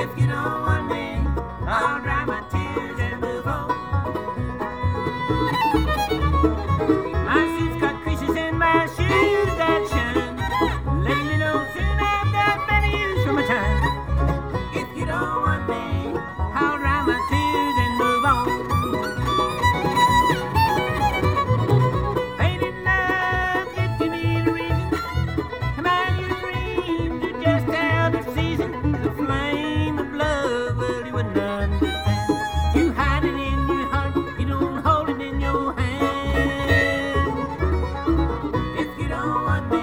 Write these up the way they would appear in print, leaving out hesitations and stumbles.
If you don't want me, I'll dry my tears and move on. My suit's got creases in my shoes that shine. Let me know soon I've got better use for my time. If you don't want me, I'll dry my tears and move on. Ain't enough if you need a reason. Come on, you dream to just out of season. The flame of love, well, you wouldn't understand. You hide it in your heart, you don't hold it in your hand. If you don't want me,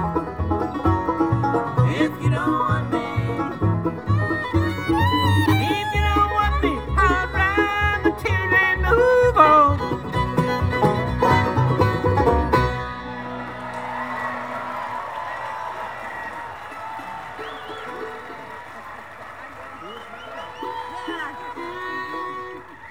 if you don't want me,